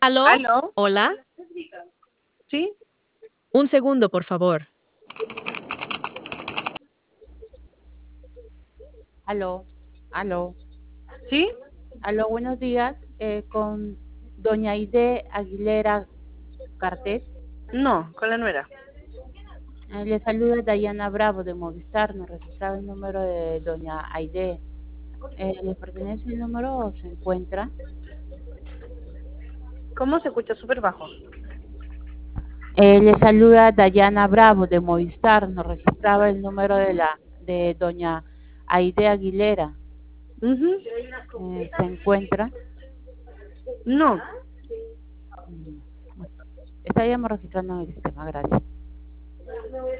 ¿Aló? ¿Aló? ¿Hola? ¿Sí? Un segundo, por favor. Aló, aló, ¿Sí? aló, buenos días. Con doña Aide Aguilera Cartet. No, con la nuera. Le saluda Dayana Bravo de Movistar. Nos registraba el número de doña Aide. ¿Le pertenece el número o se encuentra? ¿Cómo se escucha? Súper bajo. Le saluda Dayana Bravo de Movistar. Nos registraba el número de doña Aide Aguilera. Ujú. ¿Se encuentra? No. Estaríamos registrando en el sistema. Gracias.